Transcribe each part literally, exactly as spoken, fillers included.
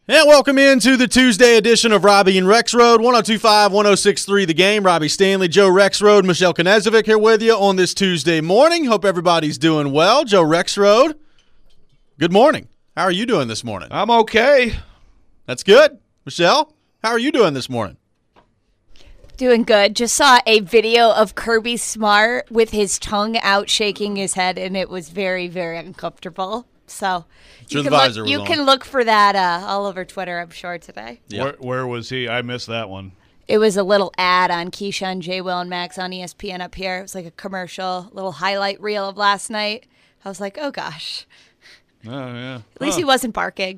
And welcome into the Tuesday edition of Robbie and Rex Road, one oh two point five, one oh six point three The Game. Robbie Stanley, Joe Rexrode, Michelle Knezovic here with you on this Tuesday morning. Hope everybody's doing well. Joe Rexrode, good morning. How are you doing this morning? I'm okay. That's good. Michelle, how are you doing this morning? Doing good. Just saw a video of Kirby Smart with his tongue out shaking his head, and it was very, very uncomfortable. So Sure, you, the can visor look, was you on. can look for that uh, all over Twitter, I'm sure, today. Yeah. Where, where was he? I missed that one. It was a little ad on Keyshawn, J. Will, and Max on E S P N up here. It was like a commercial, little highlight reel of last night. I was like, oh, gosh. Oh, yeah. At least Huh. he wasn't barking.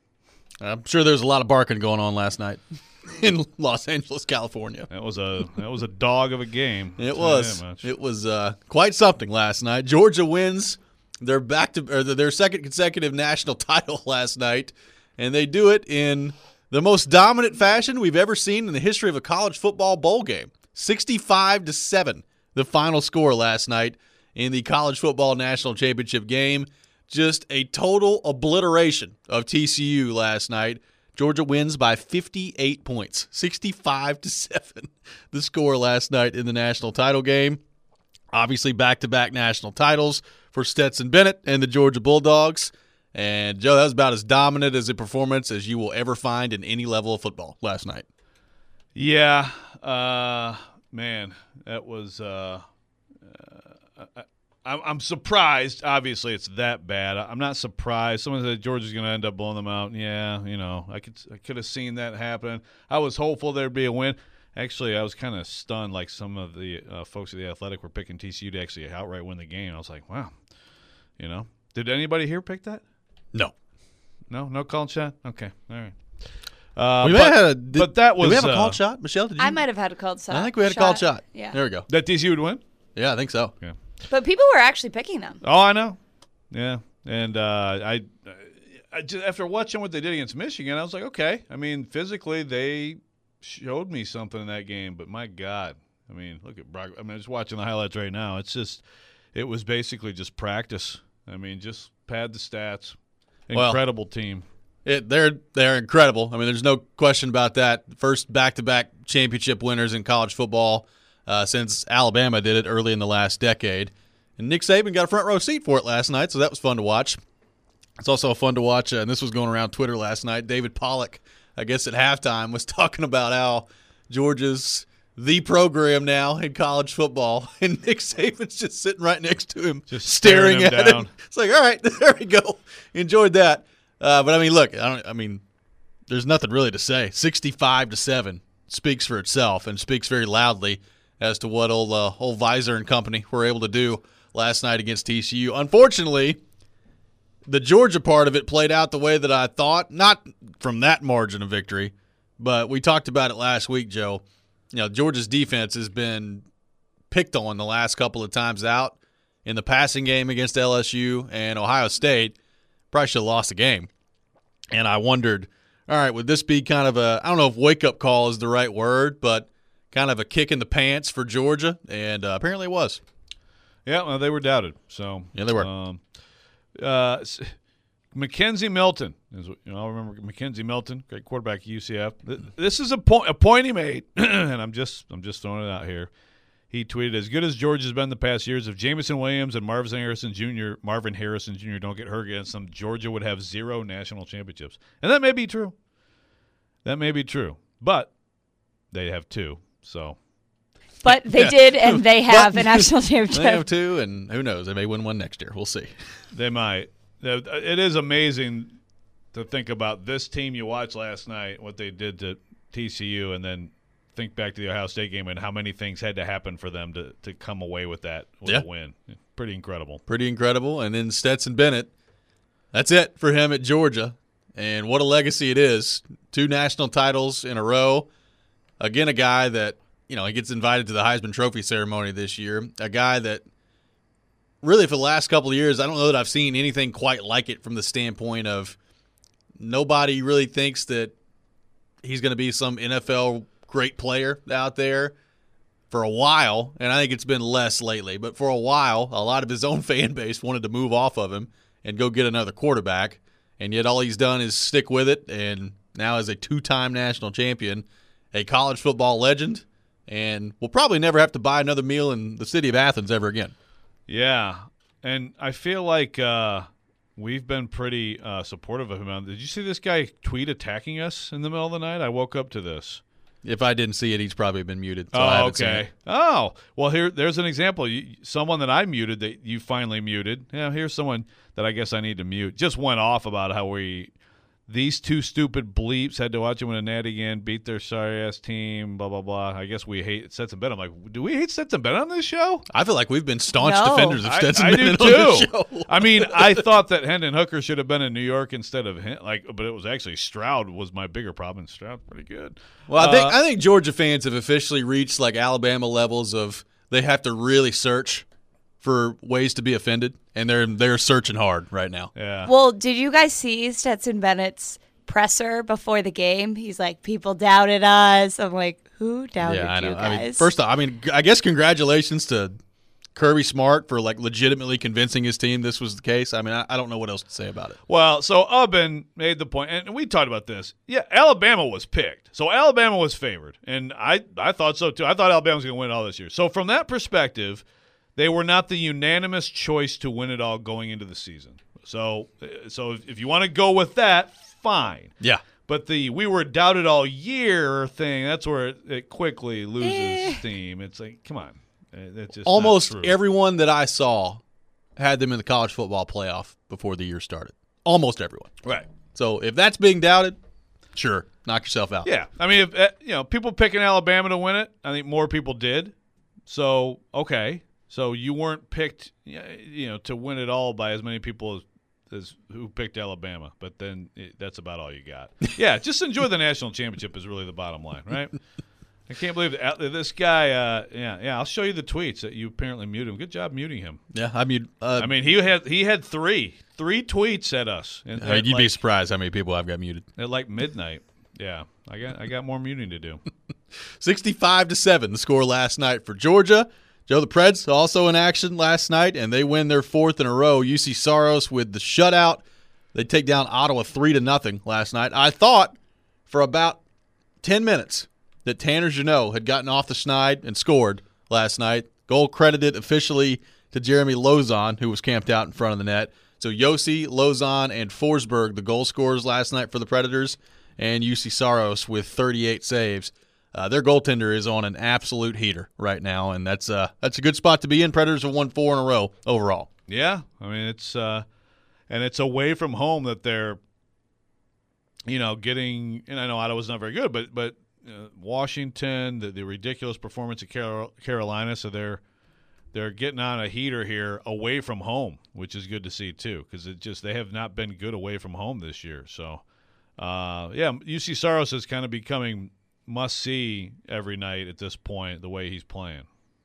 I'm sure there's a lot of barking going on last night in Los Angeles, California. That was a that was a dog of a game. It I'll was. tell you that much. It was uh, quite something last night. Georgia wins their back to or their second consecutive national title last night, and they do it in the most dominant fashion we've ever seen in the history of a college football bowl game. sixty-five to seven, the final score last night in the college football national championship game. Just a total obliteration of T C U last night. Georgia wins by fifty-eight points, sixty-five to seven. The score last night in the national title game. Obviously, back-to-back national titles for Stetson Bennett and the Georgia Bulldogs. And, Joe, that was about as dominant as a performance as you will ever find in any level of football last night. Yeah, uh, man, that was. Uh, uh, I, I'm, I'm surprised. Obviously, it's that bad. I'm not surprised. Someone said Georgia's going to end up blowing them out. Yeah, you know, I could I could have seen that happen. I was hopeful there'd be a win. Actually, I was kind of stunned. Like some of the uh, folks at the Athletic were picking T C U to actually outright win the game. I was like, wow, you know. Did anybody here pick that? No. No, no call shot. Okay, all right. Uh, We may but, have had a, did, but that was did we have a uh, called shot? Michelle, did you? I might have had a called shot. I think we had a called shot. Yeah. There we go. that T C U would win. Yeah, I think so. Yeah. But people were actually picking them. Oh, I know. Yeah, and uh, I, I just, after watching what they did against Michigan, I was like, okay. I mean, physically they showed me something in that game, but my God, I mean, look at Brock. I mean, I'm just watching the highlights right now. It's just, it was basically just practice. I mean, just pad the stats. Well, Incredible team. It, they're they're incredible. I mean, there's no question about that. First back-to-back championship winners in college football uh, since Alabama did it early in the last decade. And Nick Saban got a front row seat for it last night, so that was fun to watch. It's also fun to watch, uh, and this was going around Twitter last night. David Pollack, I guess at halftime, was talking about how Georgia's the program now in college football, and Nick Saban's just sitting right next to him, Just staring, staring him at down. him. It's like, all right, there we go. Enjoyed that. Uh, but I mean, look, I don't. I mean, there's nothing really to say. sixty-five to seven speaks for itself and speaks very loudly as to what old uh, old Visor and company were able to do last night against T C U. Unfortunately, the Georgia part of it played out the way that I thought. Not from that margin of victory, but we talked about it last week, Joe. You know, Georgia's defense has been picked on the last couple of times out in the passing game against L S U and Ohio State. Probably should have lost the game. And I wondered, all right, would this be kind of a, I don't know if wake-up call is the right word, but kind of a kick in the pants for Georgia? And uh, apparently it was. Yeah, well, they were doubted. So Yeah, they were. Um, uh, s- Mackenzie Milton is, you know, I remember Mackenzie Milton, great quarterback at U C F. Th- This is a point, a point he made, and I'm just, I'm just throwing it out here. He tweeted, "As good as Georgia's been the past years, if Jamison Williams and Marvin Harrison Junior Marvin Harrison Junior don't get hurt against them, Georgia would have zero national championships." And that may be true. That may be true, but they have two. So. But they Yeah. did, and they have But- a national They championship. have two, and who knows? They may win one next year. We'll see. They might. It is amazing to think about this team you watched last night, what they did to T C U, and then think back to the Ohio State game and how many things had to happen for them to, to come away with that with Yeah. a win. Pretty incredible. Pretty incredible. And then Stetson Bennett, that's it for him at Georgia. And what a legacy it is. Two national titles in a row. Again, a guy that, you know, he gets invited to the Heisman Trophy ceremony this year. A guy that really for the last couple of years, I don't know that I've seen anything quite like it from the standpoint of nobody really thinks that he's going to be some N F L great player out there for a while, and I think it's been less lately. But for a while, a lot of his own fan base wanted to move off of him and go get another quarterback. and yet all he's done is stick with it, and now as a two-time national champion, a college football legend, and will probably never have to buy another meal in the city of Athens ever again. Yeah, and I feel like uh, we've been pretty uh, supportive of him. Did you see this guy tweet attacking us in the middle of the night? I woke up to this. If I didn't see it, he's probably been muted. So oh, I haven't seen okay. it. Oh, well, here, there's an example. You, someone that I muted that you finally muted. Yeah, here's someone that I guess I need to mute. Just went off about how we these two stupid bleeps had to watch him win a natty again, beat their sorry-ass team, blah, blah, blah. I guess we hate Stetson Bennett. I'm like, do we hate Stetson Bennett on this show? I feel like we've been staunch No. defenders of I, Stetson I Bennett do on this too. show. I mean, I thought that Hendon Hooker should have been in New York instead of him. Like, but it was actually Stroud was my bigger problem. Stroud's pretty good. Well, I think Uh, I think Georgia fans have officially reached like Alabama levels of they have to really search for ways to be offended, and they're they're searching hard right now. Yeah. Well, did you guys see Stetson Bennett's presser before the game? He's like, people doubted us. I'm like, who doubted Yeah, I know. you I mean, guys? first off, I mean, I guess congratulations to Kirby Smart for like legitimately convincing his team this was the case. I mean, I, I don't know what else to say about it. Well, so Ubben made the point, and we talked about this. Yeah, Alabama was picked. So Alabama was favored, and I, I thought so too. I thought Alabama was going to win it all this year. So from that perspective, they were not the unanimous choice to win it all going into the season. So, so if, if you want to go with that, fine. Yeah. But the we were doubted all year thing, that's where it, it quickly loses Eh. steam. It's like, come on. It's just Almost not true. everyone that I saw had them in the college football playoff before the year started. Almost everyone. Right. So if that's being doubted, sure, knock yourself out. Yeah. I mean, if uh, you know, people picking Alabama to win it, I think more people did. So, okay. So you weren't picked, you know, to win it all by as many people as, as who picked Alabama, but then it, that's about all you got. Yeah, just enjoy the national championship is really the bottom line, right? I can't believe that this guy. Uh, yeah, yeah. I'll show you the tweets that you apparently muted him. Good job muting him. Yeah, I mean, uh, I mean, he had he had three three tweets at us. And, I mean, you'd at be like, surprised how many people I've got muted. at like midnight. Yeah, I got I got more muting to do. sixty-five to seven, the score last night for Georgia. Joe, the Preds also in action last night, and they win their fourth in a row. U C Saros with the shutout. They take down Ottawa three to nothing last night. I thought for about ten minutes that Tanner Jeannot had gotten off the schneid and scored last night. Goal credited officially to Jeremy Lozon, who was camped out in front of the net. So Yossi, Lozon, and Forsberg, the goal scorers last night for the Predators, and U C Saros with thirty-eight saves. Uh, their goaltender is on an absolute heater right now, and that's uh, that's a good spot to be in. Predators have won four in a row overall. Yeah, I mean it's uh, and it's away from home that they're, you know, getting. And I know Ottawa's not very good, but but uh, Washington, the, the ridiculous performance of Carol, Carolina, so they're they're getting on a heater here away from home, which is good to see too, because it just they have not been good away from home this year. So uh, yeah, U C Saros is kind of becoming must see every night at this point the way he's playing.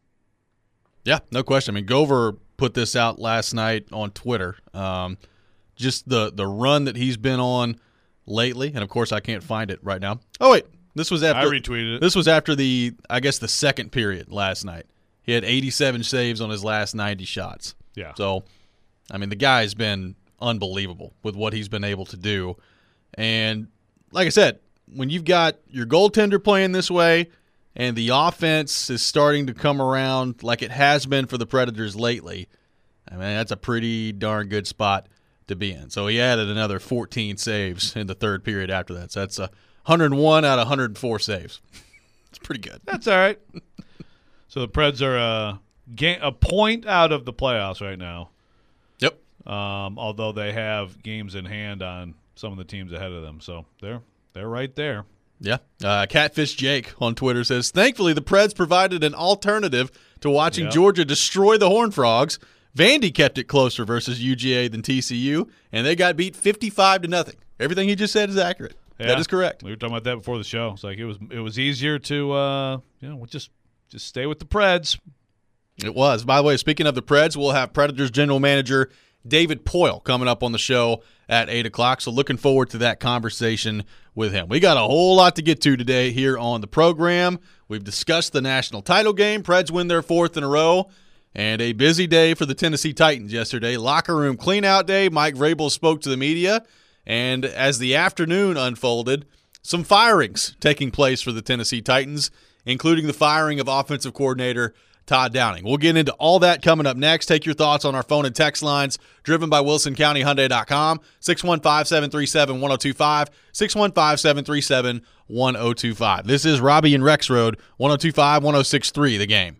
Yeah, no question. I mean, Gover put this out last night on Twitter. Um, just the the run that he's been on lately, and of course I can't find it right now. Oh wait, this was after I retweeted it. This was after the I guess the second period last night. He had eighty-seven saves on his last ninety shots. Yeah. So, I mean, the guy's been unbelievable with what he's been able to do. And like I said, when you've got your goaltender playing this way and the offense is starting to come around like it has been for the Predators lately, I mean, that's a pretty darn good spot to be in. So he added another fourteen saves in the third period after that. So that's a one hundred one out of one hundred four saves. It's pretty good. That's all right. So the Preds are a, ga- a point out of the playoffs right now. Yep. Um, although they have games in hand on some of the teams ahead of them, so they're they're right there. Yeah. Uh, Catfish Jake on Twitter says, thankfully the Preds provided an alternative to watching Yep. Georgia destroy the Horned Frogs. Vandy kept it closer versus U G A than T C U, and they got beat fifty-five to nothing. Everything he just said is accurate. Yeah. That is correct. We were talking about that before the show. It's like it was it was easier to uh, you know just just stay with the Preds. It was. By the way, speaking of the Preds, we'll have Predators general manager David Poyle coming up on the show at eight o'clock, so looking forward to that conversation with him. We got a whole lot to get to today here on the program. We've discussed the national title game. Preds win their fourth in a row, and a busy day for the Tennessee Titans yesterday. Locker room clean-out day. Mike Vrabel spoke to the media, And as the afternoon unfolded, some firings taking place for the Tennessee Titans, including the firing of offensive coordinator Todd Downing. We'll get into all that coming up next. Take your thoughts on our phone and text lines, driven by Wilson County Hyundai dot com, six one five, seven three seven, one oh two five, six one five, seven three seven, one oh two five. This is Robbie and Rex Road, one oh two five, one oh six three, The Game.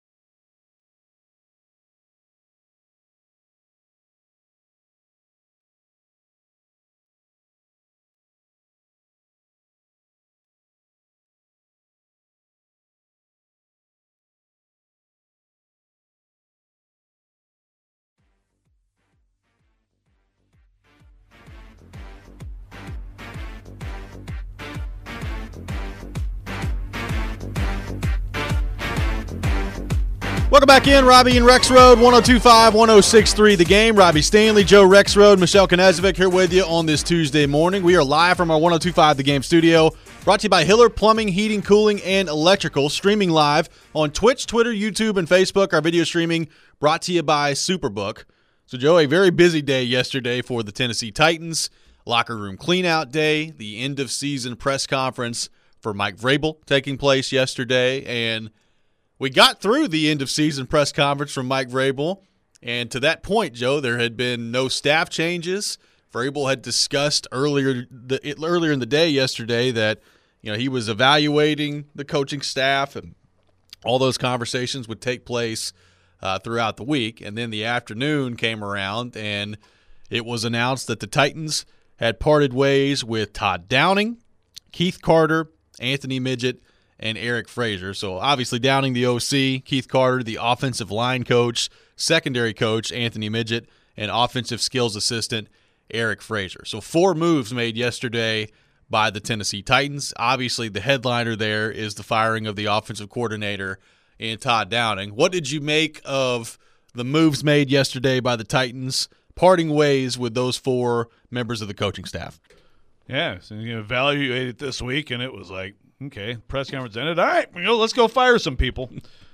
Welcome back in, Robbie and Rex Road, one oh two five, one oh six three, The Game. Robbie Stanley, Joe Rex Road, Michelle Knezovic here with you on this Tuesday morning. We are live from our one oh two five The Game studio, brought to you by Hiller Plumbing, Heating, Cooling, and Electrical, streaming live on Twitch, Twitter, YouTube, and Facebook. Our video streaming brought to you by Superbook. So, Joe, a very busy day yesterday for the Tennessee Titans. Locker room cleanout day, the end-of-season press conference for Mike Vrabel taking place yesterday, and we got through the end-of-season press conference from Mike Vrabel, and to that point, Joe, there had been no staff changes. Vrabel had discussed earlier the, earlier in the day yesterday that you know he was evaluating the coaching staff, and all those conversations would take place uh, throughout the week. And then the afternoon came around, and it was announced that the Titans had parted ways with Todd Downing, Keith Carter, Anthony Midget, and Eric Frazier. So obviously Downing, the O C, Keith Carter, the offensive line coach, secondary coach, Anthony Midget, and offensive skills assistant, Eric Frazier. So four moves made yesterday by the Tennessee Titans. Obviously the headliner there is the firing of the offensive coordinator in Todd Downing. What did you make of the moves made yesterday by the Titans, parting ways with those four members of the coaching staff? Yeah, so you evaluate it this week, and it was like, okay, press conference ended. All right, you know, let's go fire some people.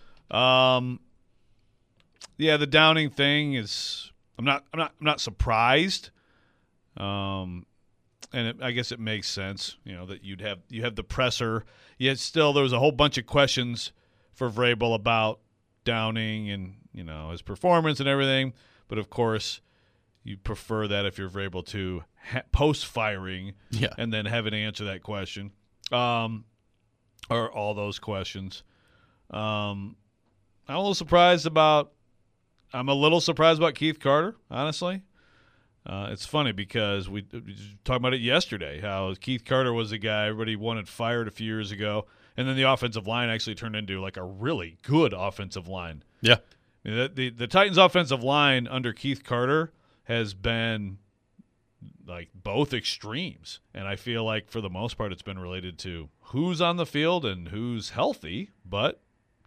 Um, yeah, the Downing thing is. I'm not. I'm not. I'm not surprised. Um, and it, I guess it makes sense. You know that you'd have you have the presser. Yet still, there was a whole bunch of questions for Vrabel about Downing and you know his performance and everything. But of course, you prefer that if you're Vrabel to ha- post firing, yeah. and then have an answer that question. Um. Or all those questions. Um, I'm a little surprised about. I'm a little surprised about Keith Carter. Honestly, uh, it's funny because we, we were talking about it yesterday. How Keith Carter was a guy everybody wanted fired a few years ago, and then the offensive line actually turned into like a really good offensive line. Yeah, I mean, the, the the Titans' offensive line under Keith Carter has been like both extremes, and I feel like for the most part it's been related to who's on the field and who's healthy. But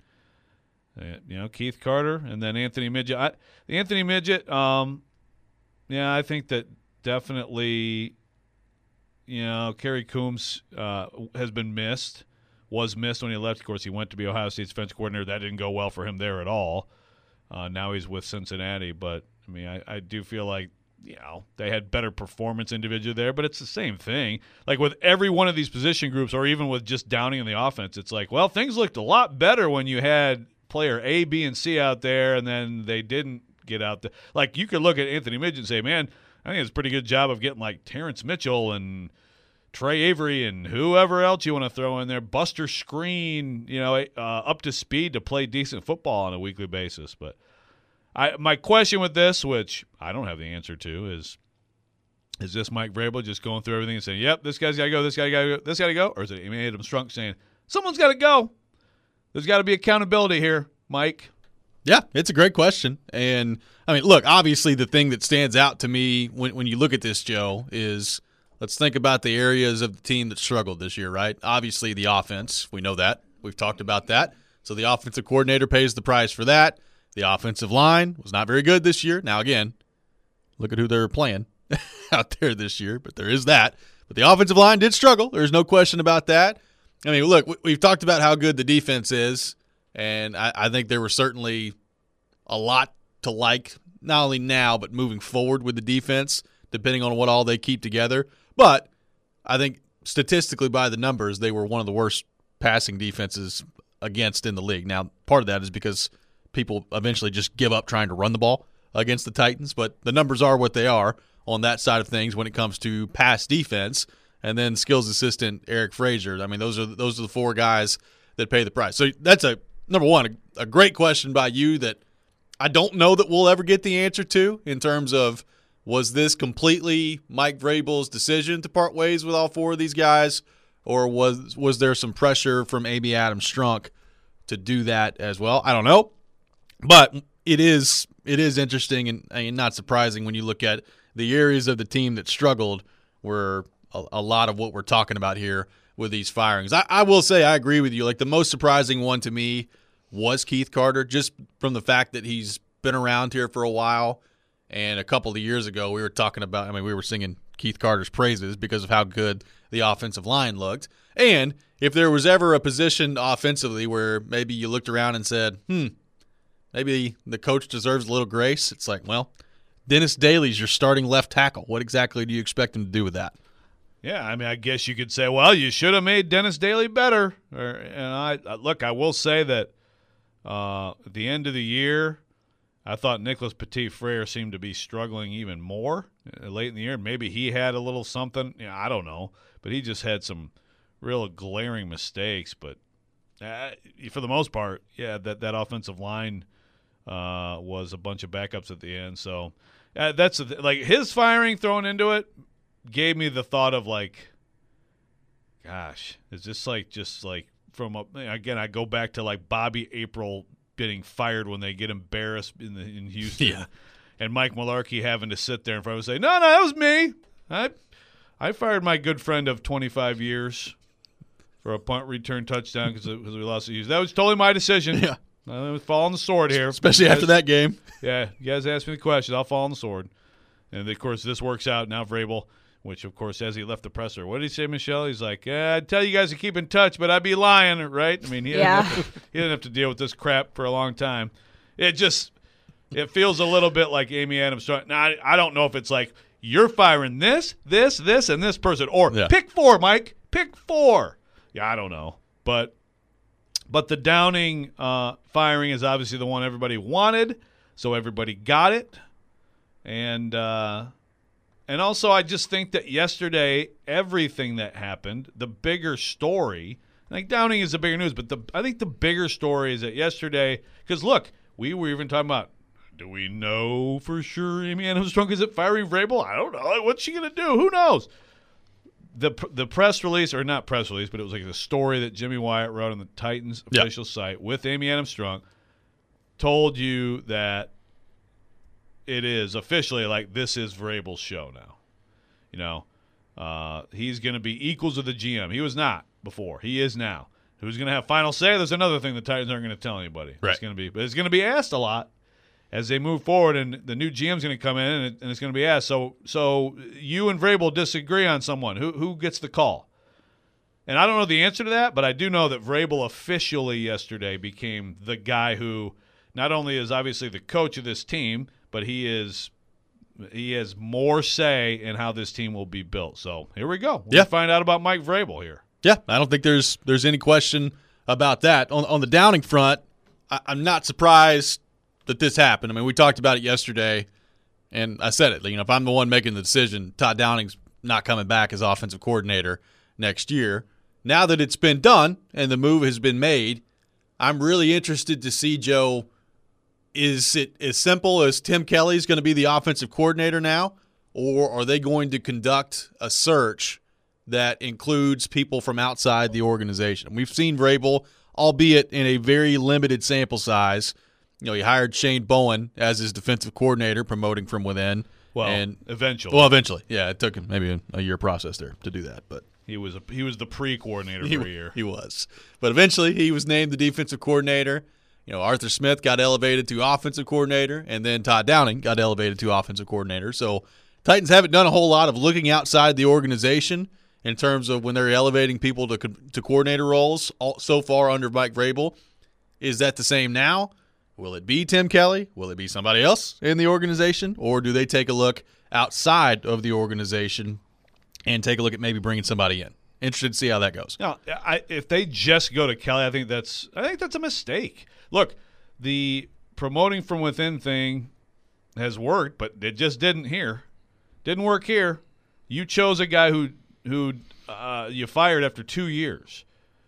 uh, you know, Keith Carter and then Anthony Midget. I, the Anthony Midget, um, yeah, I think that definitely, you know, Kerry Coombs uh, has been missed. Was missed when he left. Of course, he went to be Ohio State's defense coordinator. That didn't go well for him there at all. Uh, now he's with Cincinnati, but I mean, I, I do feel like. You know, they had better performance individually there, but it's the same thing. Like with every one of these position groups, or even with just Downing in the offense, it's like, well, things looked a lot better when you had player A, B, and C out there, and then they didn't get out there. Like you could look at Anthony Midget and say, man, I think it's a pretty good job of getting like Terrence Mitchell and Trey Avery and whoever else you want to throw in there, Buster Skrine, you know, uh, up to speed to play decent football on a weekly basis. But I, my question with this, which I don't have the answer to, is is this Mike Vrabel just going through everything and saying, yep, this guy's got to go, this guy got to go, this got to go? Or is it Adam Strunk saying, someone's got to go? There's got to be accountability here, Mike. Yeah, it's a great question. And, I mean, look, obviously the thing that stands out to me when, when you look at this, Joe, is let's think about the areas of the team that struggled this year, right? Obviously the offense, we know that. We've talked about that. So the offensive coordinator pays the price for that. The offensive line was not very good this year. Now, again, look at who they're playing out there this year, but there is that. But the offensive line did struggle. There's no question about that. I mean, look, we've talked about how good the defense is, and I, I think there was certainly a lot to like, not only now, but moving forward with the defense. depending on what all they keep together. But I think statistically by the numbers, they were one of the worst passing defenses against in the league. Now, part of that is because people eventually just give up trying to run the ball against the Titans, but the numbers are what they are on that side of things when it comes to pass defense. And then skills assistant Eric Frazier. I mean, those are those are the four guys that pay the price. So that's a number one, a, a great question by you that I don't know that we'll ever get the answer to in terms of, was this completely Mike Vrabel's decision to part ways with all four of these guys, or was was there some pressure from Amy Adams Strunk to do that as well? I don't know, but it is it is interesting and, and not surprising when you look at the areas of the team that struggled were a, a lot of what we're talking about here with these firings. I, I will say I agree with you. Like, the most surprising one to me was Keith Carter, just from the fact that he's been around here for a while. And a couple of years ago, we were talking about, I mean, we were singing Keith Carter's praises because of how good the offensive line looked. And if there was ever a position offensively where maybe you looked around and said, hmm, maybe the coach deserves a little grace, it's like, well, Dennis Daly's your starting left tackle. What exactly do you expect him to do with that? Yeah, I mean, I guess you could say, well, you should have made Dennis Daly better. Or, and I look, I will say that uh, at the end of the year, I thought Nicholas Petit-Frere seemed to be struggling even more late in the year. Maybe he had a little something. You know, I don't know. But he just had some real glaring mistakes. But uh, for the most part, yeah, that, that offensive line uh, was a bunch of backups at the end. So uh, that's – like his firing thrown into it gave me the thought of, like, gosh, is this like just like from a – again, I go back to like Bobby April – getting fired when they get embarrassed in the, in Houston, yeah. And Mike Mularkey having to sit there in front of him and say, "No, no, that was me. I, I fired my good friend of twenty-five years for a punt return touchdown because we lost the Houston. That was totally my decision. Yeah, I was falling the sword here, especially after that game. Yeah, you guys asked me the question. I'll fall on the sword, and of course this works out now. Vrabel. Which, of course, as he left the presser, what did he say, Michelle? He's like, yeah, I'd tell you guys to keep in touch, but I'd be lying, right? I mean, he, yeah. didn't have to, he didn't have to deal with this crap for a long time. It just it feels a little bit like Amy Adams Strunk. Now, I, I don't know if it's like you're firing this, this, this, and this person, or yeah. pick four, Mike, pick four. Yeah, I don't know. But but the Downing uh, firing is obviously the one everybody wanted, so everybody got it. And uh And also, I just think that yesterday, everything that happened, the bigger story, like Downing is the bigger news, but the I think the bigger story is that yesterday, because look, we were even talking about, do we know for sure Amy Adams Strunk is it firing Vrabel? I don't know. What's she going to do? Who knows? The the press release, or not press release, but it was like the story that Jimmy Wyatt wrote on the Titans official yep. site with Amy Adams Strunk, told you that it is officially like this is Vrabel's show now. You know, uh, he's going to be equals with the G M. He was not before. He is now. Who's going to have final say? There's another thing the Titans aren't going to tell anybody. Right. It's going to be, but it's going to be asked a lot as they move forward, and the new G M's going to come in, and, it, and it's going to be asked. So, so you and Vrabel disagree on someone. Who who gets the call? And I don't know the answer to that, but I do know that Vrabel officially yesterday became the guy who not only is obviously the coach of this team, but he is he has more say in how this team will be built. So here we go. We'll yeah. find out about Mike Vrabel here. Yeah, I don't think there's there's any question about that. On on the Downing front, I, I'm not surprised that this happened. I mean, we talked about it yesterday, and I said it. You know, if I'm the one making the decision, Todd Downing's not coming back as offensive coordinator next year. Now that it's been done and the move has been made, I'm really interested to see, Joe, is it as simple as Tim Kelly's going to be the offensive coordinator now, or are they going to conduct a search that includes people from outside the organization? We've seen Vrabel, albeit in a very limited sample size. You know, he hired Shane Bowen as his defensive coordinator, promoting from within. Well, and eventually. Well, eventually. Yeah, it took him maybe a, a year process there to do that, but he was a, he was the pre-coordinator he, for a year. He was. But eventually he was named the defensive coordinator. You know, Arthur Smith got elevated to offensive coordinator, and then Todd Downing got elevated to offensive coordinator. So Titans haven't done a whole lot of looking outside the organization in terms of when they're elevating people to to coordinator roles all, so far under Mike Vrabel. Is that the same now? Will it be Tim Kelly? Will it be somebody else in the organization? Or do they take a look outside of the organization and take a look at maybe bringing somebody in? Interested to see how that goes. No, I, if they just go to Kelly, I think that's I think that's a mistake. Look, the promoting from within thing has worked, but it just didn't here. Didn't work here. You chose a guy who who uh, you fired after two years.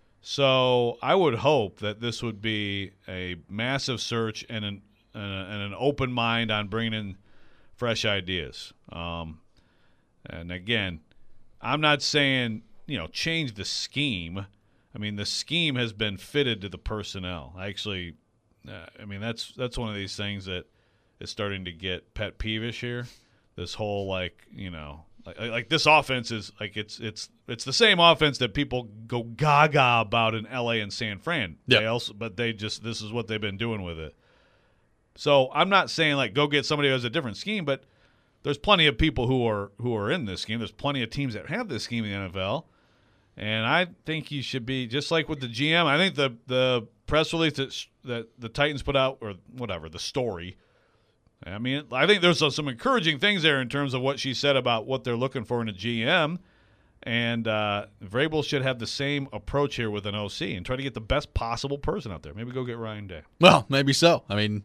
So I would hope that this would be a massive search and an and, a, and an open mind on bringing in fresh ideas. Um, and again, I'm not saying, you know, change the scheme. I mean, the scheme has been fitted to the personnel. Actually, uh, I mean, that's that's one of these things that is starting to get pet peevish here. This whole, like, you know, like, like this offense is like it's it's it's the same offense that people go gaga about in L A and San Fran. Yep. They also, but they just this is what they've been doing with it. So I'm not saying like go get somebody who has a different scheme, but there's plenty of people who are who are in this scheme. There's plenty of teams that have this scheme in the N F L. And I think you should be, just like with the G M, I think the the press release that, that the Titans put out, or whatever, the story, I mean, I think there's some encouraging things there in terms of what she said about what they're looking for in a G M. And uh, Vrabel should have the same approach here with an O C and try to get the best possible person out there. Maybe go get Ryan Day. Well, maybe so. I mean,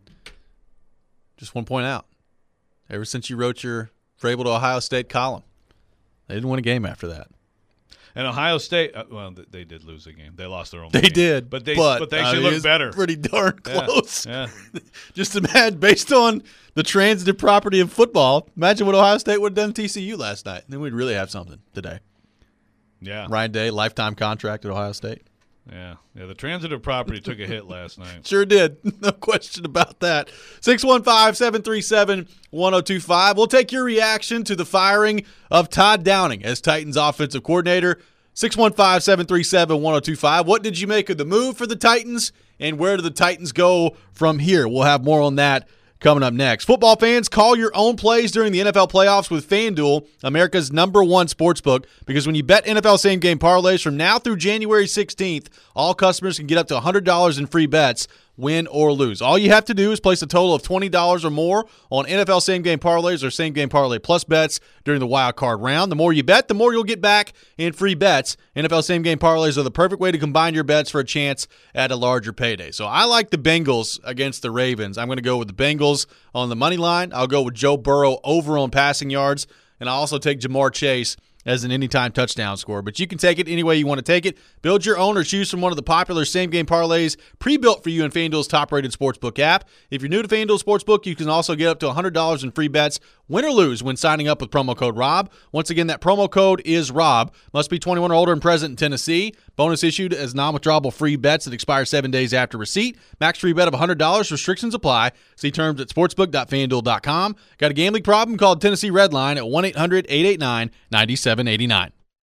just want to point out, ever since you wrote your Vrabel to Ohio State column, they didn't win a game after that. And Ohio State, uh, well, they did lose the game. They lost their own They game. did. But they, but, but they I actually mean, looked better. Pretty darn close. Yeah. yeah. Just imagine, based on the transitive property of football, imagine what Ohio State would have done to T C U last night. Then we'd really have something today. Yeah. Ryan Day, lifetime contract at Ohio State. Yeah. Yeah, the transitive property took a hit last night. Sure did. No question about that. six one five, seven three seven, one zero two five. We'll take your reaction to the firing of Todd Downing as Titans offensive coordinator. six one five, seven three seven, one zero two five. What did you make of the move for the Titans, and where do the Titans go from here? We'll have more on that coming up next. Football fans, call your own plays during the N F L playoffs with FanDuel, America's number one sportsbook, because when you bet N F L same-game parlays from now through January sixteenth, all customers can get up to one hundred dollars in free bets, win or lose. All you have to do is place a total of twenty dollars or more on N F L same-game parlays or same-game parlay plus bets during the wild card round. The more you bet, the more you'll get back in free bets. N F L same-game parlays are the perfect way to combine your bets for a chance at a larger payday. So I like the Bengals against the Ravens. I'm going to go with the Bengals on the money line. I'll go with Joe Burrow over on passing yards, and I'll also take Jamar Chase as an anytime touchdown scorer. But you can take it any way you want to take it. Build your own or choose from one of the popular same-game parlays pre-built for you in FanDuel's top-rated sportsbook app. If you're new to FanDuel Sportsbook, you can also get up to one hundred dollars in free bets, win or lose, when signing up with promo code ROB. Once again, that promo code is ROB. Must be twenty-one or older and present in Tennessee. Bonus issued as non-withdrawable free bets that expire seven days after receipt. Max free bet of one hundred dollars. Restrictions apply. See terms at sportsbook dot fan duel dot com. Got a gambling problem? Call Tennessee Red Line at one eight hundred, eight eight nine, nine seven eight nine.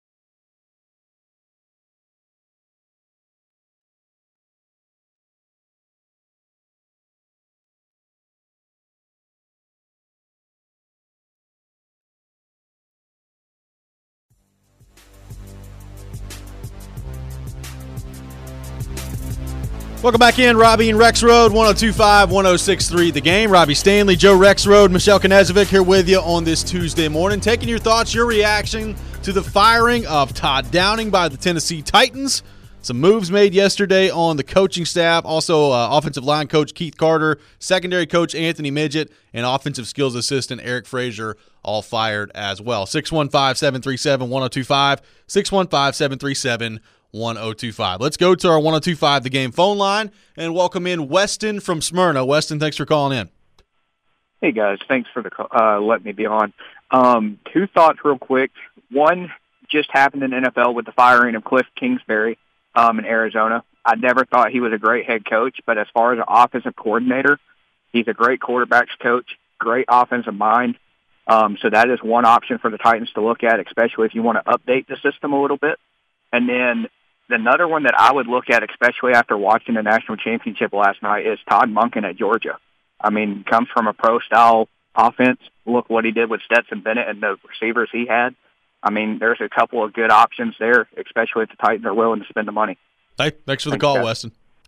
Welcome back in, Robbie and Rex Road, one oh two five, one oh six three The Game. Robbie Stanley, Joe Rex Road, Michelle Knezovic here with you on this Tuesday morning, taking your thoughts, your reaction to the firing of Todd Downing by the Tennessee Titans. Some moves made yesterday on the coaching staff. Also, uh, offensive line coach Keith Carter, secondary coach Anthony Midget, and offensive skills assistant Eric Frazier all fired as well. six one five, seven three seven, one oh two five, six one five, seven three seven, one oh two five. Let's go to our one oh two five The Game phone line and welcome in Weston from Smyrna. Weston, thanks for calling in. Hey, guys. Thanks for the uh, letting me be on. Um, two thoughts real quick. One just happened in the N F L with the firing of Cliff Kingsbury um, in Arizona. I never thought he was a great head coach, but as far as an offensive coordinator, he's a great quarterbacks coach, great offensive mind. Um, so that is one option for the Titans to look at, especially if you want to update the system a little bit. And then another one that I would look at, especially after watching the national championship last night, is Todd Monken at Georgia. I mean, comes from a pro-style offense. Look what he did with Stetson Bennett and the receivers he had. I mean, there's a couple of good options there, especially if the Titans are willing to spend the money. Hey, thanks for the Thanks, call, guys. Weston.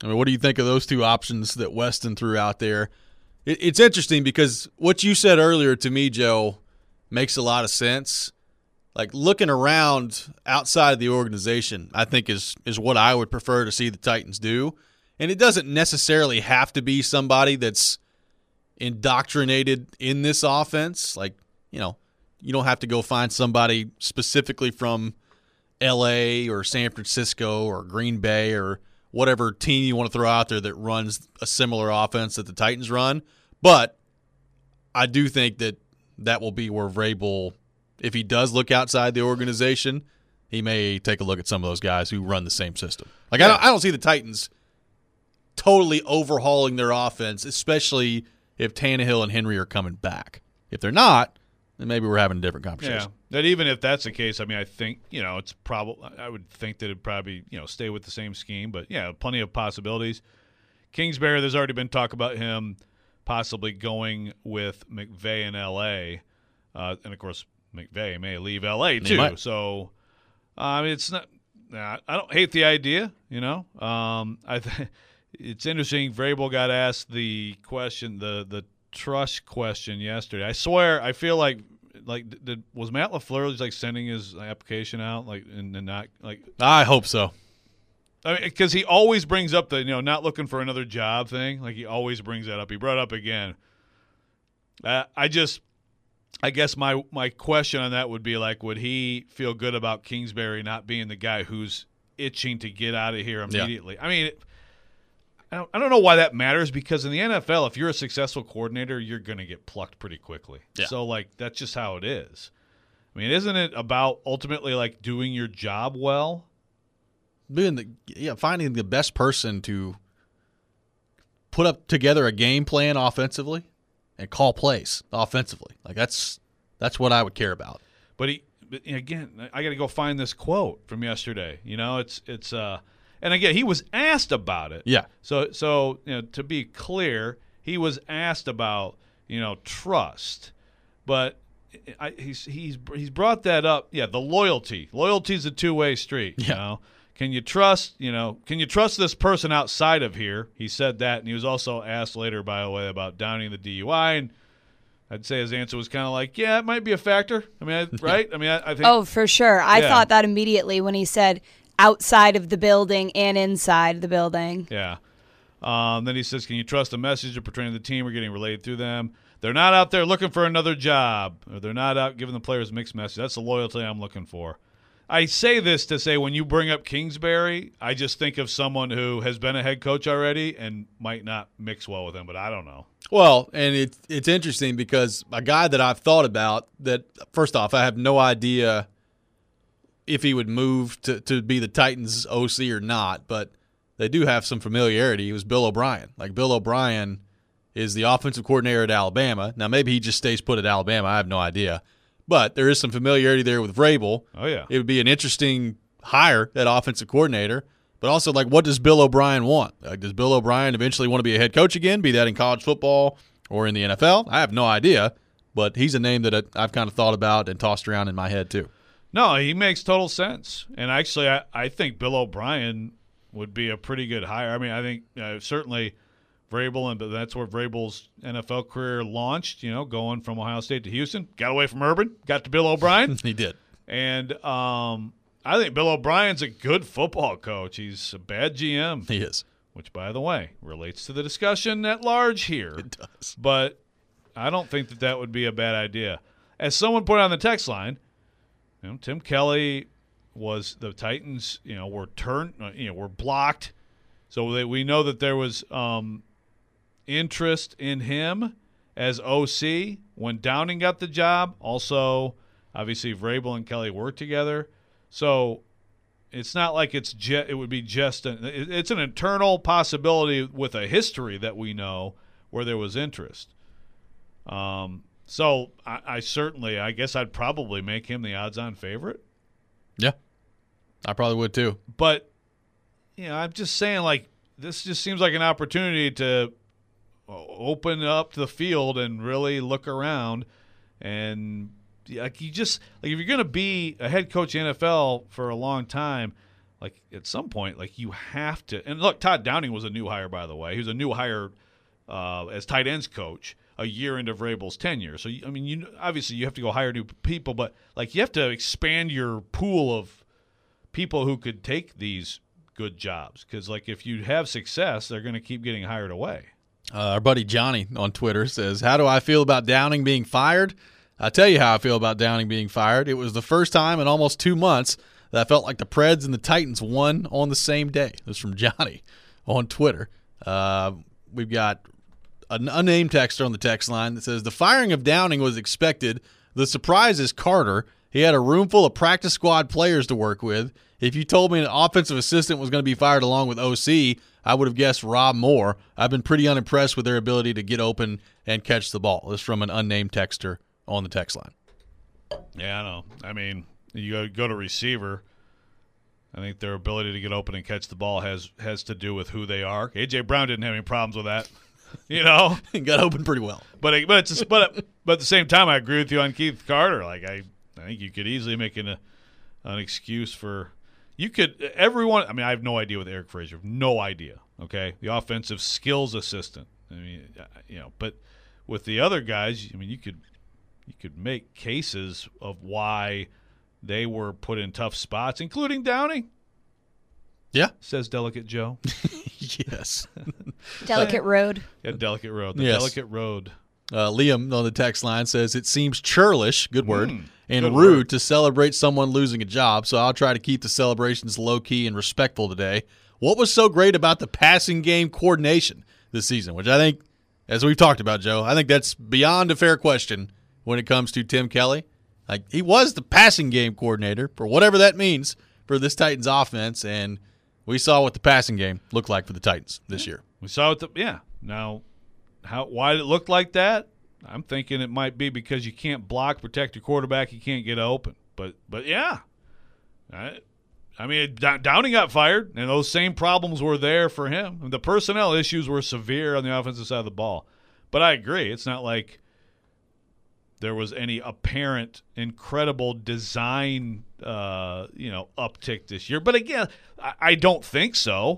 I mean, what do you think of those two options that Weston threw out there? It, it's interesting because what you said earlier to me, Joe, makes a lot of sense. Like looking around outside of the organization, I think is is what I would prefer to see the Titans do. And it doesn't necessarily have to be somebody that's indoctrinated in this offense. Like, you know, you don't have to go find somebody specifically from L A or San Francisco or Green Bay or whatever team you want to throw out there that runs a similar offense that the Titans run. But I do think that that will be where Vrabel, if he does look outside the organization, he may take a look at some of those guys who run the same system. Like yeah. I don't, I don't see the Titans totally overhauling their offense, especially if Tannehill and Henry are coming back. If they're not, then maybe we're having a different conversation. Yeah, that even if that's the case, I mean, I think, you know, it's probably, I would think that it'd probably, you know, stay with the same scheme. But, yeah, plenty of possibilities. Kingsbury, there's already been talk about him possibly going with McVay in L A. Uh, and, of course, McVay may leave L A too. So, I mean, it's not nah, – I don't hate the idea, you know. Um, I th- It's interesting. Vrabel got asked the question, the the trust question yesterday. I swear, I feel like like did, was Matt LaFleur just like sending his application out like and, and not like. I hope so. I mean, because he always brings up the you know not looking for another job thing. Like he always brings that up. He brought it up again. Uh, I just, I guess my my question on that would be like, would he feel good about Kingsbury not being the guy who's itching to get out of here immediately? Yeah. I mean. It, I don't know why that matters because in the N F L, if you're a successful coordinator, you're going to get plucked pretty quickly. Yeah. So, like, that's just how it is. I mean, isn't it about ultimately, like, doing your job well? Being the yeah, finding the best person to put up together a game plan offensively and call plays offensively. Like, that's that's what I would care about. But, he, but again, I got to go find this quote from yesterday. You know, it's it's uh. And again, he was asked about it. Yeah. So, so you know, to be clear, he was asked about you know trust, but I, he's he's he's brought that up. Yeah, the loyalty. Loyalty is a two-way street. Yeah. You know, can you trust? You know, can you trust this person outside of here? He said that, and he was also asked later, by the way, about downing the D U I, and I'd say his answer was kind of like, yeah, it might be a factor. I mean, I, right? I mean, I, I think. Oh, for sure. I yeah. thought that immediately when he said outside of the building and inside the building. Yeah. Um, then he says, can you trust the message portraying the team or getting relayed through them? They're not out there looking for another job. Or they're not out giving the players mixed message. That's the loyalty I'm looking for. I say this to say when you bring up Kingsbury, I just think of someone who has been a head coach already and might not mix well with him, but I don't know. Well, and it's it's interesting because a guy that I've thought about that, first off, I have no idea if he would move to, to be the Titans O C or not, but they do have some familiarity. It was Bill O'Brien. Like, Bill O'Brien is the offensive coordinator at Alabama. Now, maybe he just stays put at Alabama. I have no idea. But there is some familiarity there with Vrabel. Oh, yeah. It would be an interesting hire, that offensive coordinator. But also, like, what does Bill O'Brien want? Like, does Bill O'Brien eventually want to be a head coach again, be that in college football or in the N F L? I have no idea. But he's a name that I've kind of thought about and tossed around in my head, too. No, he makes total sense. And actually, I, I think Bill O'Brien would be a pretty good hire. I mean, I think uh, certainly Vrabel, and that's where Vrabel's N F L career launched, you know, going from Ohio State to Houston. Got away from Urban, got to Bill O'Brien. He did. And um, I think Bill O'Brien's a good football coach. He's a bad G M. He is. Which, by the way, relates to the discussion at large here. It does. But I don't think that that would be a bad idea. As someone put on the text line, you know, Tim Kelly was the Titans, you know, were turned, you know, were blocked. So they, we know that there was um, interest in him as O C when Downing got the job. Also, obviously, Vrabel and Kelly worked together. So it's not like it's je- it would be just an, it's an internal possibility with a history that we know where there was interest. Um. So I, I certainly, I guess I'd probably make him the odds-on favorite. Yeah, I probably would too. But, you know, I'm just saying, like, this just seems like an opportunity to open up the field and really look around. And, like, you just, like, if you're going to be a head coach in the N F L for a long time, like at some point, like you have to. And look, Todd Downing was a new hire, by the way. He was a new hire uh, as tight ends coach a year into Vrabel's tenure. So I mean, you obviously you have to go hire new people, but like you have to expand your pool of people who could take these good jobs, because like if you have success, they're going to keep getting hired away. Uh, our buddy Johnny on Twitter says, how do I feel about Downing being fired? I'll tell you how I feel about Downing being fired. It was the first time in almost two months that I felt like the Preds and the Titans won on the same day. This is from Johnny on Twitter. Uh, we've got an unnamed texter on the text line that says, the firing of Downing was expected. The surprise is Carter. He had a room full of practice squad players to work with. If you told me an offensive assistant was going to be fired along with O C, I would have guessed Rob Moore. I've been pretty unimpressed with their ability to get open and catch the ball. This is from an unnamed texter on the text line. Yeah, I know. I mean, you go, go to receiver. I think their ability to get open and catch the ball has has to do with who they are. A J. Brown didn't have any problems with that, you know. He got open pretty well. But it, but it's just, but but at the same time, I agree with you on Keith Carter. Like I, I think you could easily make an an excuse for. You could everyone. I mean, I have no idea with Eric Frazier. No idea. Okay, the offensive skills assistant. I mean, you know, but with the other guys, I mean, you could you could make cases of why they were put in tough spots, including Downing. Yeah, says Delicate Joe. Yes, Delicate Road. Yeah, Delicate Road. The yes. Delicate Road. Uh, Liam on the text line says, it seems churlish, good word, Mm, and good rude word. to celebrate someone losing a job, so I'll try to keep the celebrations low-key and respectful today. What was so great about the passing game coordination this season, which I think, as we've talked about, Joe, I think that's beyond a fair question when it comes to Tim Kelly. Like, he was the passing game coordinator for whatever that means for this Titans offense, and we saw what the passing game looked like for the Titans this year. We saw it. The, yeah. Now, how why did it look like that? I'm thinking it might be because you can't block, protect your quarterback, you can't get open. But but yeah, I, I mean, Downing got fired, and those same problems were there for him. The personnel issues were severe on the offensive side of the ball. But I agree, it's not like there was any apparent incredible design, uh, you know, uptick this year. But again, I, I don't think so.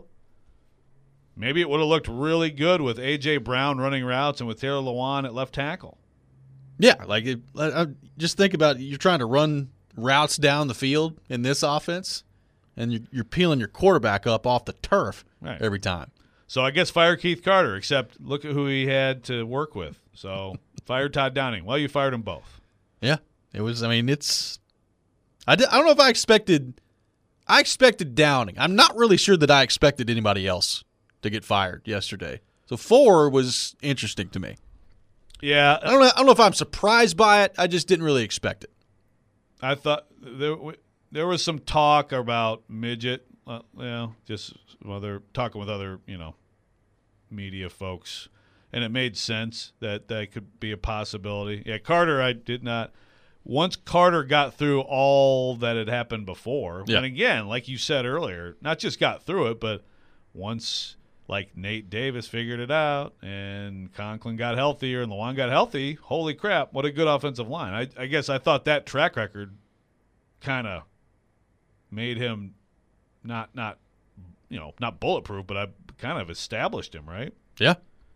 Maybe it would have looked really good with A J. Brown running routes and with Taylor Lewan at left tackle. Yeah, like it, I, just think about it. You're trying to run routes down the field in this offense, and you're, you're peeling your quarterback up off the turf Right. every time. So I guess fire Keith Carter, except look at who he had to work with. So fire Todd Downing. Well, you fired them both. Yeah, it was. I mean, it's. I, did, I don't know if I expected. I expected Downing. I'm not really sure that I expected anybody else to get fired yesterday. So four was interesting to me. Yeah, I don't know. I don't know if I'm surprised by it. I just didn't really expect it. I thought there there was some talk about midget. Uh, you know, just other talking with other you know media folks, and it made sense that that could be a possibility. Yeah, Carter, I did not. Once Carter got through all that had happened before, Yeah. and again, like you said earlier, not just got through it, but once like Nate Davis figured it out and Conklin got healthier and Lewan got healthy, holy crap, what a good offensive line. I, I guess I thought that track record kind of made him not, not you know, not bulletproof, but I kind of established him, right? Yeah.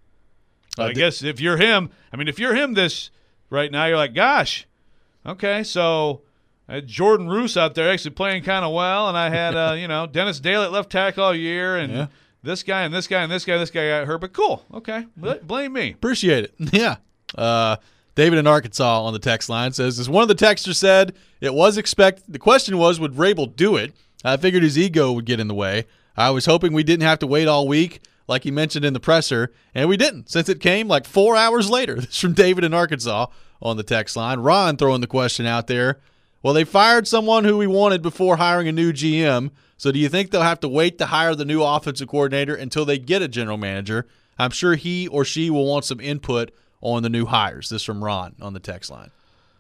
But Uh, I th- guess if you're him, I mean, if you're him this right now, you're like, gosh, okay, so I had Jordan Roos out there actually playing kind of well, and I had, uh, you know, Dennis Daly at left tackle all year, and Yeah. this guy and this guy and this guy and this guy got hurt, but cool, okay, Bl- blame me. Appreciate it. Yeah. Uh, David in Arkansas on the text line says, as one of the texters said, it was expect. The question was, would Vrabel do it? I figured his ego would get in the way. I was hoping we didn't have to wait all week, like he mentioned in the presser, and we didn't, since it came like four hours later. This is from David in Arkansas on the text line. Ron throwing the question out there. Well, they fired someone who we wanted before hiring a new G M, so do you think they'll have to wait to hire the new offensive coordinator until they get a general manager? I'm sure he or she will want some input on the new hires. This from Ron on the text line.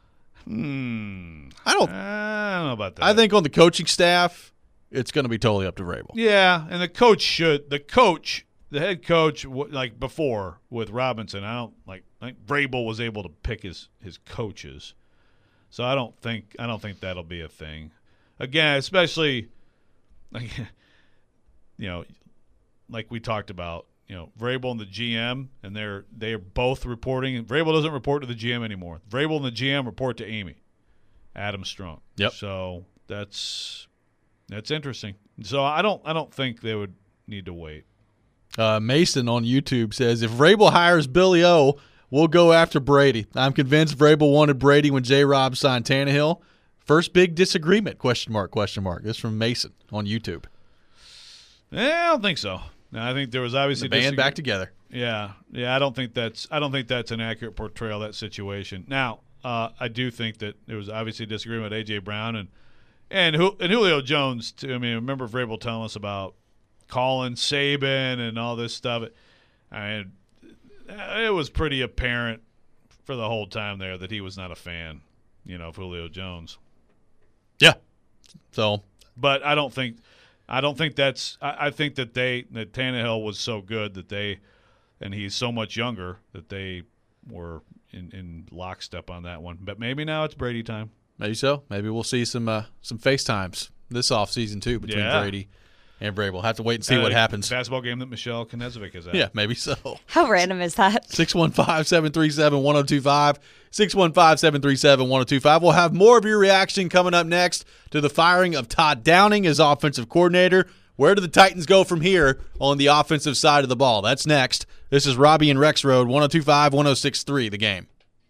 Hmm. I don't. I don't know about that. I think on the coaching staff, it's going to be totally up to Vrabel. Yeah, and the coach should. The coach, the head coach, w- like before with Robinson, I don't like. I think Vrabel was able to pick his his coaches, so I don't think I don't think that'll be a thing. Again, especially like, you know, like we talked about, you know, Vrabel and the G M, and they're they're both reporting. And Vrabel doesn't report to the G M anymore. Vrabel and the G M report to Amy, Adam Strong. Yep. So that's that's interesting. So I don't I don't think they would need to wait. Uh, Mason on YouTube says, if Vrabel hires Billy O, we'll go after Brady. I'm convinced Vrabel wanted Brady when J-Rob signed Tannehill. First big disagreement, question mark, question mark. This is from Mason on YouTube. Yeah, I don't think so. No, I think there was obviously The band disagree- back together. Yeah, yeah. I don't think that's I don't think that's an accurate portrayal of that situation. Now, uh, I do think that there was obviously disagreement with A J Brown and and, and Julio Jones too. I mean, remember Vrabel telling us about Colin Saban and all this stuff. I mean, it was pretty apparent for the whole time there that he was not a fan, you know, of Julio Jones. Yeah. So, but I don't think, I don't think that's. I, I think that they that Tannehill was so good that they, and he's so much younger that they were in, in lockstep on that one. But maybe now it's Brady time. maybe so. Maybe we'll see some uh, some FaceTimes this offseason too between Yeah. Brady and Vrabel. Have to wait and see Uh, what happens. Basketball game that Michelle Knezovic is at. Yeah, maybe so. How random is that? six one five, seven three seven, one oh two five. six one five, seven three seven, one oh two five. We'll have more of your reaction coming up next to the firing of Todd Downing as offensive coordinator. Where do the Titans go from here on the offensive side of the ball? That's next. This is Robbie and Rex Road, one oh two five, one oh six three, The Game.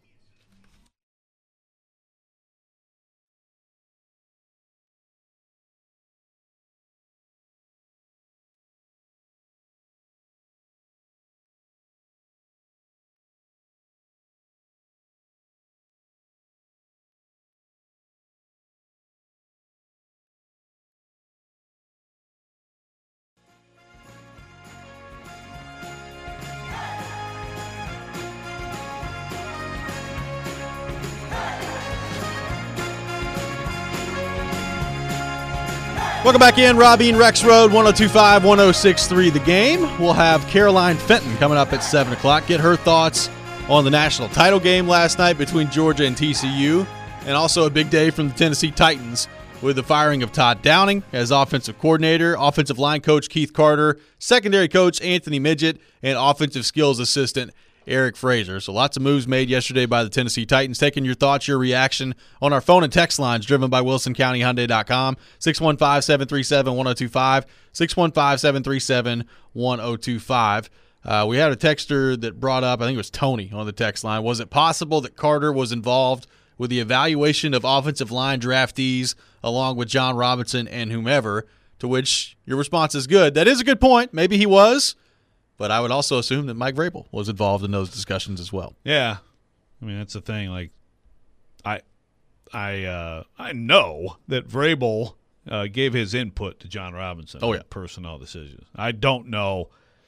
Welcome back in, Robbie and Rex Road, one oh two five, one oh six three, The Game. We'll have Caroline Fenton coming up at seven o'clock. Get her thoughts on the national title game last night between Georgia and T C U, and also a big day from the Tennessee Titans with the firing of Todd Downing as offensive coordinator, offensive line coach Keith Carter, secondary coach Anthony Midget, and offensive skills assistant Eric Fraser. So lots of moves made yesterday by the Tennessee Titans. Taking your thoughts, your reaction on our phone and text lines driven by Wilson County Hyundai dot com, six one five, seven three seven, one oh two five, six one five, seven three seven, one oh two five. Uh, we had a texter that brought up, I think it was Tony on the text line, was it possible that Carter was involved with the evaluation of offensive line draftees along with John Robinson and whomever, to which your response is good. That is a good point. Maybe he was. But I would also assume that Mike Vrabel was involved in those discussions as well. Yeah, I mean that's the thing. Like, I, I, uh, I know that Vrabel uh, gave his input to John Robinson. Oh, yeah. on personnel decisions. I don't know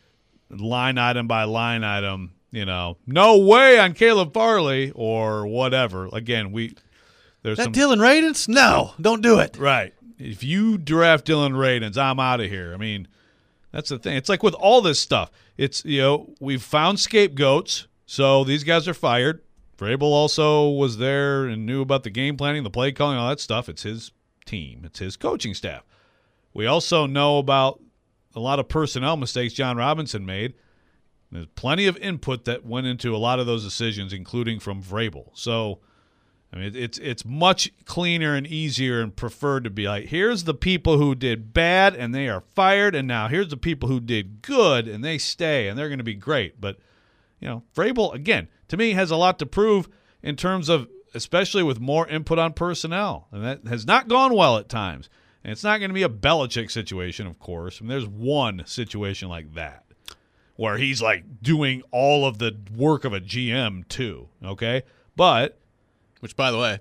line item by line item. You know, no way on Caleb Farley or whatever. Again, we there's That some Dylan Radins? No, don't do it. right. If you draft Dylan Radins, I'm out of here. I mean. That's the thing. It's like with all this stuff. It's, you know, we've found scapegoats, so these guys are fired. Vrabel also was there and knew about the game planning, the play calling, all that stuff. It's his team. It's his coaching staff. We also know about a lot of personnel mistakes John Robinson made. There's plenty of input that went into a lot of those decisions, including from Vrabel. So, I mean, it's it's much cleaner and easier and preferred to be like, here's the people who did bad and they are fired, and now here's the people who did good and they stay and they're going to be great. But, you know, Vrabel, again, to me, has a lot to prove in terms of, especially with more input on personnel. And that has not gone well at times. And it's not going to be a Belichick situation, of course. I mean, there's one situation like that where he's like doing all of the work of a G M too, okay? But Which, by the way,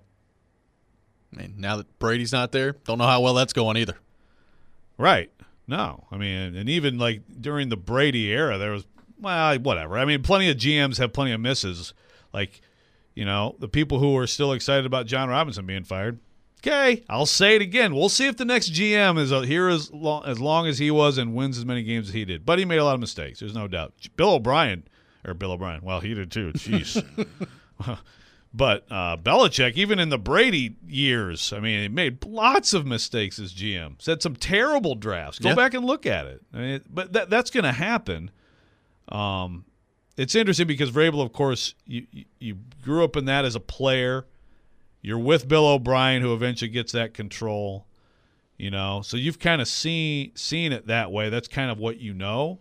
I mean, now that Brady's not there, don't know how well that's going either. right. No. I mean, and even like during the Brady era, there was, well, whatever. I mean, plenty of G Ms have plenty of misses. Like, you know, the people who are still excited about John Robinson being fired. Okay, I'll say it again. We'll see if the next G M is here as long, as long as he was and wins as many games as he did. But he made a lot of mistakes. There's no doubt. Bill O'Brien, or Bill O'Brien, well, he did too. Jeez. But uh, Belichick, even in the Brady years, I mean, he made lots of mistakes as G M. Said some terrible drafts. Go yeah. back and look at it. I mean, but that, that's going to happen. Um, it's interesting because Vrabel, of course, you, you you grew up in that as a player. You're with Bill O'Brien, who eventually gets that control. You know, so you've kind of seen seen it that way. That's kind of what you know.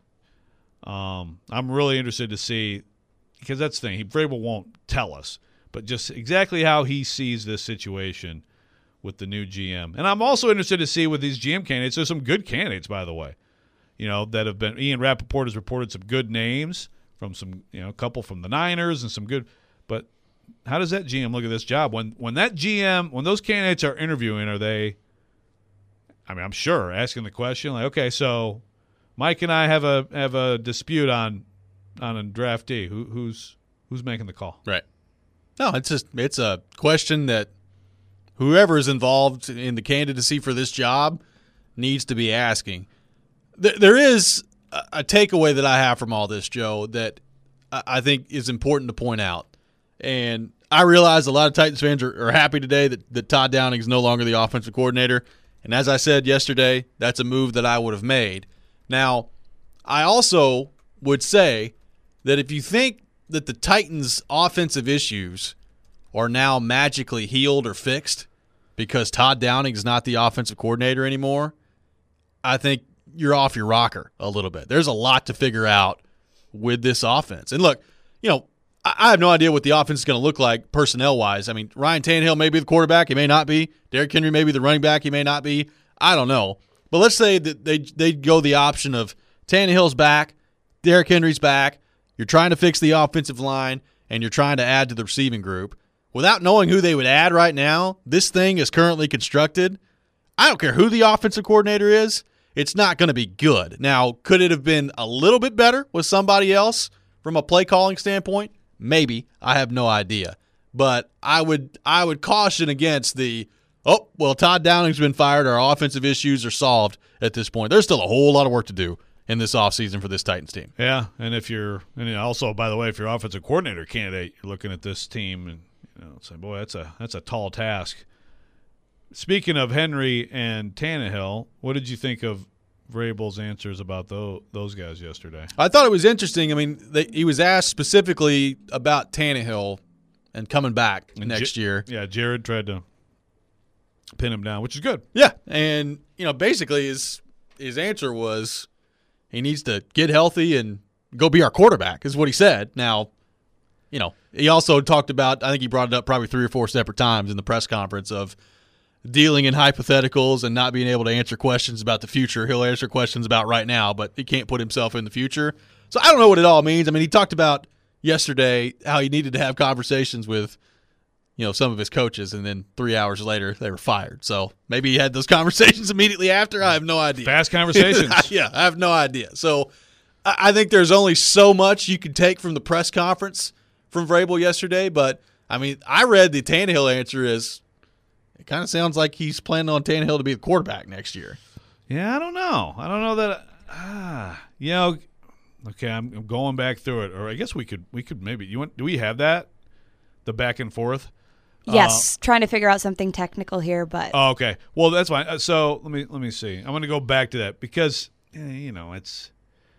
Um, I'm really interested to see. Because that's the thing. He Vrabel won't tell us, but just exactly how he sees this situation with the new G M. And I'm also interested to see with these G M candidates. There's some good candidates, by the way, you know, that have been. Ian Rappaport has reported some good names from some, you know, a couple from the Niners and some good. But how does that G M look at this job when when that G M when those candidates are interviewing? Are they? I mean, I'm sure asking the question like, okay, so Mike and I have a have a dispute on. on a draftee. Who, who's who's making the call? Right. No, it's just it's a question that whoever is involved in the candidacy for this job needs to be asking. There, there is a, a takeaway that I have from all this, Joe, that I, I think is important to point out. And I realize a lot of Titans fans are, are happy today that, that Todd Downing is no longer the offensive coordinator. And as I said yesterday, that's a move that I would have made. Now, I also would say that if you think that the Titans' offensive issues are now magically healed or fixed because Todd Downing is not the offensive coordinator anymore, I think you're off your rocker a little bit. There's a lot to figure out with this offense. And look, you know, I have no idea what the offense is going to look like personnel-wise. I mean, Ryan Tannehill may be the quarterback. He may not be. Derrick Henry may be the running back. He may not be. I don't know. But let's say that they they go the option of Tannehill's back, Derrick Henry's back, you're trying to fix the offensive line, and you're trying to add to the receiving group. Without knowing who they would add right now, this thing is currently constructed. I don't care who the offensive coordinator is. It's not going to be good. Now, could it have been a little bit better with somebody else from a play calling standpoint? Maybe. I have no idea. But I would I would caution against the, oh, well, Todd Downing's been fired. Our offensive issues are solved at this point. There's still a whole lot of work to do in this offseason for this Titans team. Yeah, and if you're – and also, by the way, if you're offensive coordinator candidate, you're looking at this team and, you know, say, boy, that's a that's a tall task. Speaking of Henry and Tannehill, what did you think of Vrabel's answers about those, those guys yesterday? I thought it was interesting. I mean, they, he was asked specifically about Tannehill and coming back and next J- year. Yeah, Jared tried to pin him down, which is good. Yeah, and, you know, basically his his answer was – he needs to get healthy and go be our quarterback, is what he said. Now, you know, he also talked about, I think he brought it up probably three or four separate times in the press conference, of dealing in hypotheticals and not being able to answer questions about the future. He'll answer questions about right now, but he can't put himself in the future. So I don't know what it all means. I mean, he talked about yesterday how he needed to have conversations with, you know, some of his coaches, and then three hours later they were fired. So maybe he had those conversations immediately after. I have no idea. Fast conversations. Yeah, I have no idea. So I think there's only so much you can take from the press conference from Vrabel yesterday. But, I mean, I read the Tannehill answer as it kind of sounds like he's planning on Tannehill to be the quarterback next year. Yeah, I don't know. I don't know that ah, – you know, okay, I'm, I'm going back through it. Or I guess we could we could maybe – you want? Do we have that, the back and forth? Yes, uh, trying to figure out something technical here, but oh, okay. Well, that's fine. So let me let me see. I'm going to go back to that because eh, you know it's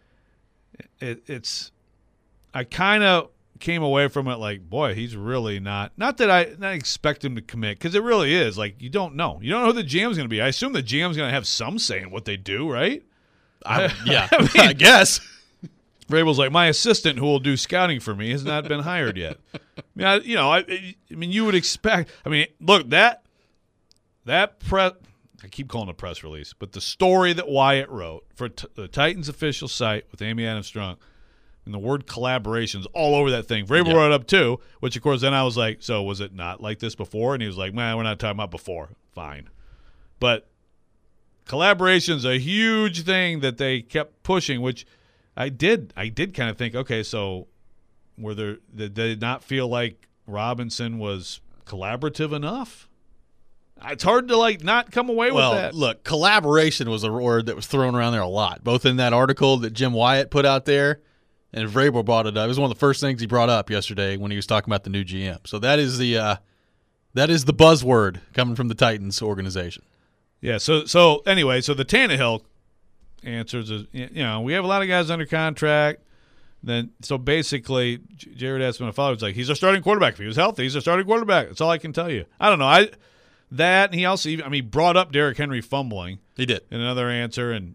it, it's. I kind of came away from it like, boy, he's really not. Not that I not expect him to commit, because it really is like you don't know. You don't know who the G M's going to be. I assume the G M's going to have some say in what they do, right? I, yeah, I, mean, I guess. Vrabel's like, my assistant who will do scouting for me has not been hired yet. I mean, I, you know, I, I mean, you would expect. I mean, look, that that press. I keep calling it a press release, but the story that Wyatt wrote for t- the Titans official site with Amy Adams-Strunk, and the word collaborations all over that thing. Vrabel yep. wrote it up too, which of course then I was like, so was it not like this before? And he was like, man, we're not talking about before. Fine, but collaboration's a huge thing that they kept pushing, which. I did. I did kind of think, okay, so were there? Did they not feel like Robinson was collaborative enough? It's hard to like not come away well, with that. Look, collaboration was a word that was thrown around there a lot, both in that article that Jim Wyatt put out there, and Vrabel brought it up. It was one of the first things he brought up yesterday when he was talking about the new G M. So that is the uh, that is the buzzword coming from the Titans organization. Yeah. So so anyway, so the Tannehill answers is, you know, we have a lot of guys under contract. Then so basically, Jared asked my father, was like, he's our starting quarterback. If he was healthy, he's our starting quarterback. That's all I can tell you. I don't know. I that and he also even, I mean, brought up Derrick Henry fumbling. He did in another answer, and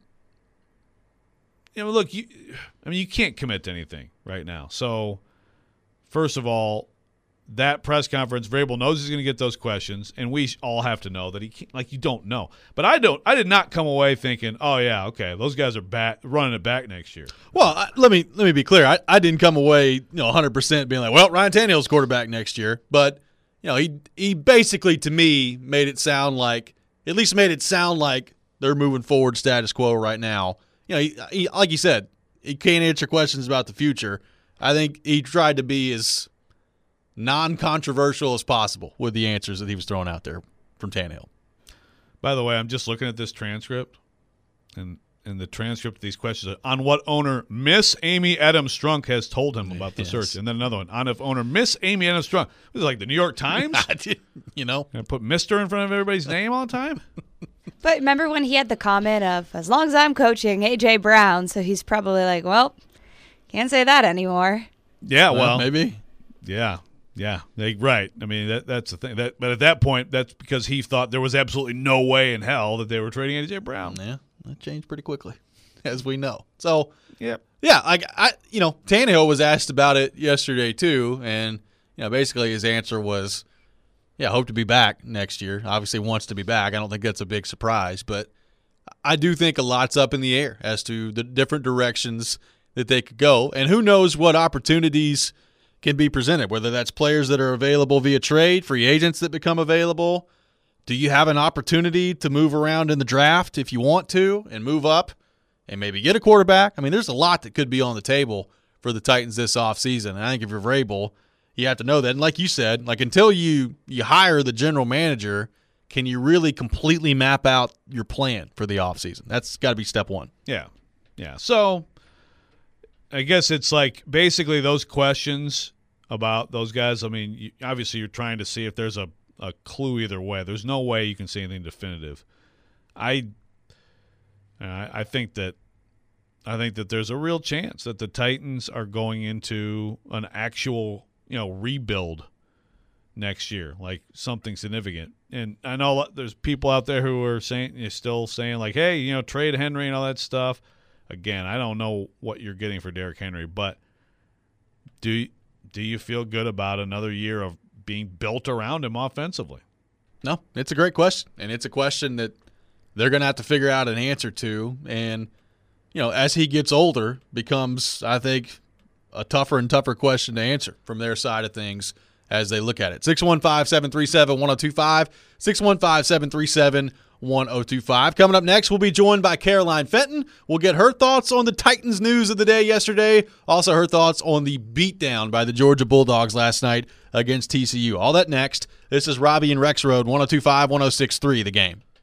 you know, look, you, I mean, you can't commit to anything right now. So, first of all, that press conference, Vrabel knows he's going to get those questions, and we all have to know that he can't, like, you don't know. But I don't. I did not come away thinking, oh yeah, okay, those guys are back running it back next year. Well, I, let me let me be clear. I, I didn't come away, you know, one hundred percent being like, well, Ryan Tannehill's quarterback next year. But you know, he he basically to me made it sound like, at least made it sound like they're moving forward status quo right now. You know, he, he, like you said, he can't answer questions about the future. I think he tried to be as non-controversial as possible with the answers that he was throwing out there from Tannehill. By the way, I'm just looking at this transcript, and in the transcript of these questions, on what owner Miss Amy Adams Strunk has told him about the yes. search. And then another one, on if owner Miss Amy Adams Strunk. This is like the New York Times? You know? Gonna put Mister in front of everybody's name all the time? But remember when he had the comment of, as long as I'm coaching A J Brown, so he's probably like, well, can't say that anymore. Yeah, well. well maybe. Yeah. Yeah, they, right. I mean, that that's the thing. That, but at that point, that's because he thought there was absolutely no way in hell that they were trading A J Brown. Yeah, that changed pretty quickly, as we know. So, yeah, yeah, I, I, you know, Tannehill was asked about it yesterday too, and you know, basically his answer was, yeah, hope to be back next year. Obviously, wants to be back. I don't think that's a big surprise, but I do think a lot's up in the air as to the different directions that they could go, and who knows what opportunities can be presented, whether that's players that are available via trade, free agents that become available. Do you have an opportunity to move around in the draft if you want to and move up and maybe get a quarterback? I mean, there's a lot that could be on the table for the Titans this offseason. And I think if you're Vrabel, you have to know that. And like you said, like until you, you hire the general manager, can you really completely map out your plan for the offseason? That's got to be step one. Yeah. Yeah. So I guess it's like basically those questions about those guys. I mean, you, obviously you're trying to see if there's a, a clue either way. There's no way you can see anything definitive. I, I I think that I think that there's a real chance that the Titans are going into an actual, you know, rebuild next year, like something significant. And I know there's people out there who are saying, you're still saying like, hey, you know, trade Henry and all that stuff. Again, I don't know what you're getting for Derrick Henry, but do do you feel good about another year of being built around him offensively? No, it's a great question, and it's a question that they're going to have to figure out an answer to. And, you know, as he gets older, becomes, I think, a tougher and tougher question to answer from their side of things as they look at it. six one five, seven three seven, one oh two five, six one five, seven three seven, one oh two five. Coming up next, we'll be joined by Caroline Fenton. We'll get her thoughts on the Titans news of the day yesterday, also her thoughts on the beatdown by the Georgia Bulldogs last night against T C U. All that next. This is Robbie and Rex Road, one oh two five, one oh six three, The Game.